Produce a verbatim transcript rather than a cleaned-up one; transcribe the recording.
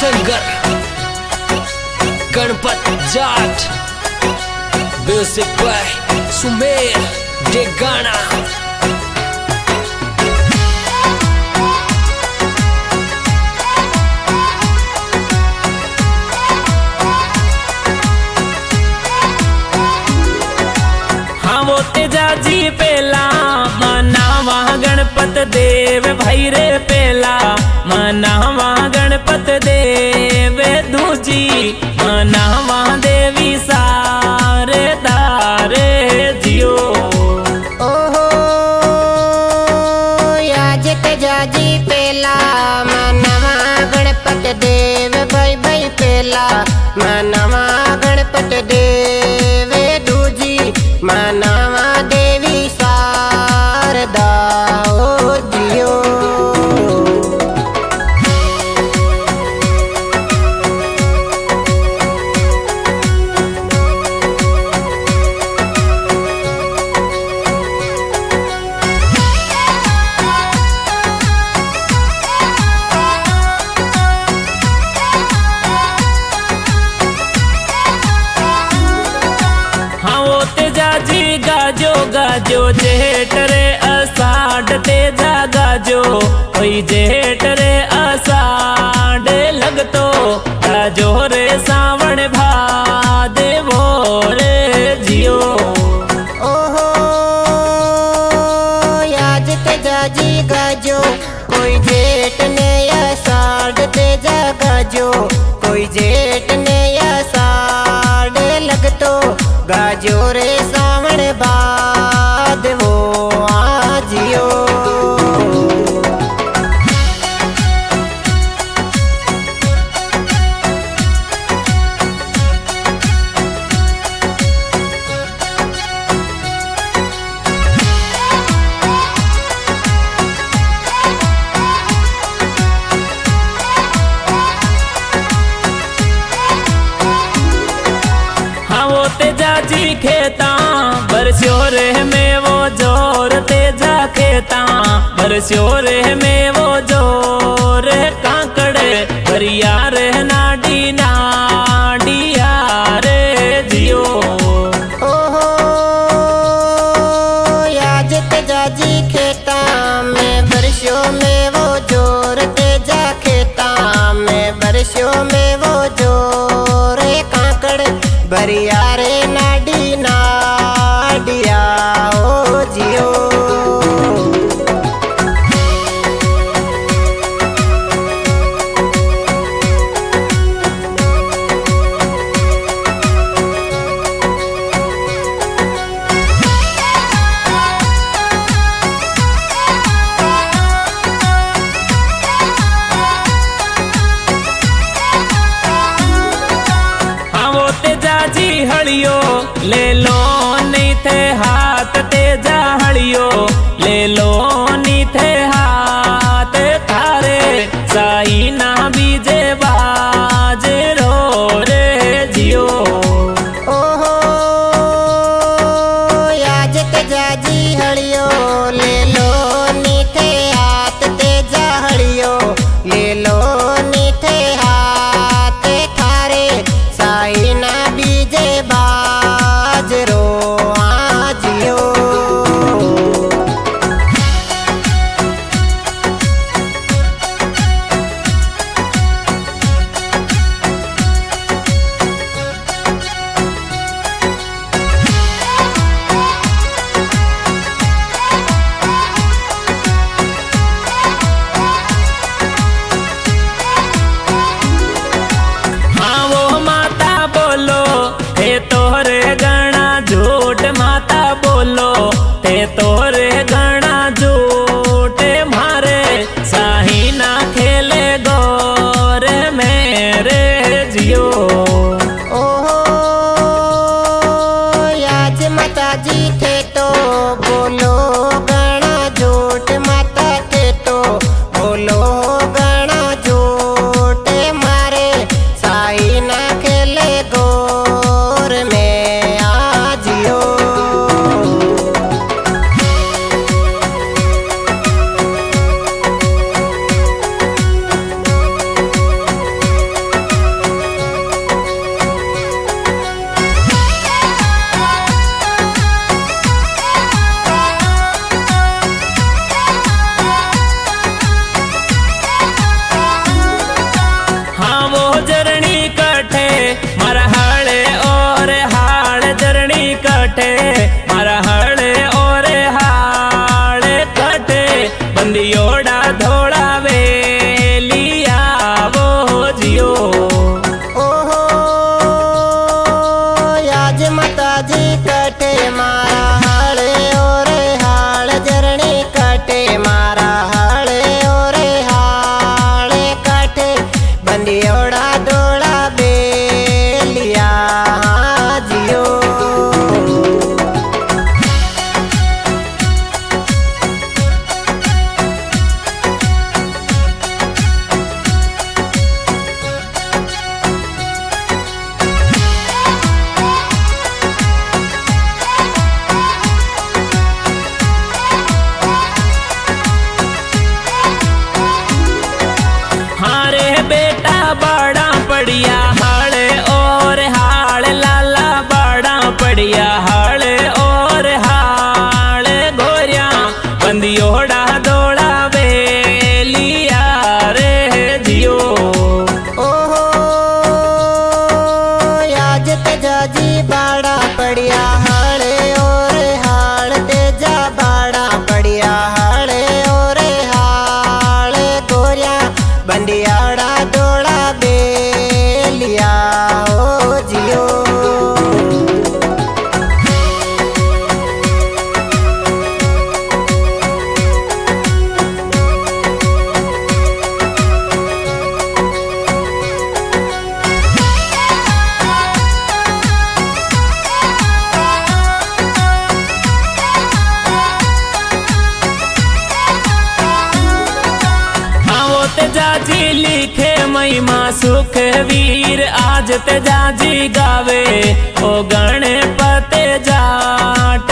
Singer Ganpat Jat, music by Sumer Degana. हाँ वो तेजा जी पेला मनावा गणपत देव भाई रे पेला मनावा गणपत देव दूजी मनावा देवी सारे दारे जियो। ओहो आज तेजा जी पेला मनावा गणपत देव भाई भाई पेला मनावा गणपत देव दूजी मनावा देवी शारदा ओ जियो। गाजो गाजो जेठ रे अषाढ़ तेजा गाजो कोई जेठ रे अषाढ़ लगतो गाजो रे सावण भादवो रे जियो। ओहो आज तेजा जी गाजो कोई जेठ ने अषाढ़ तेजा गाजो कोई जेठ ने अषाढ़ लगतो गाजो रे सावण बाद वो आजियो। तेजा जी खेता बरस्यो रे में वो जोर तेजा खेता बरस्यो रे में वो जोर कांकड़े भरिया रे नाडी नाडिया रे जियो। ओहो आज तेजा जी खेता में बरस्यो में वो जोर तेजा खेता में बरस्यो में वो जोर कांकड़ बरिया रे नाडी नाडिया ओ जियो। हड़ियो ले लो नहीं थे हाथ तेजा हड़ियो ले लो नहीं थे हाथ थारे साई ना बीजे बाज रो रे जियो। ओहो आज तेजा जी हड़ियो ले लो नहीं थे हाथ तेजा हड़ियो ले लो नहीं थे हाथ थारे साई ना बीजे बाज रो बंडियाड़ा डोला बेलिया ओ जियो। जाजी लिखे महिमा सुख वीर आज ते जाजी गावे ओ गणपते जाट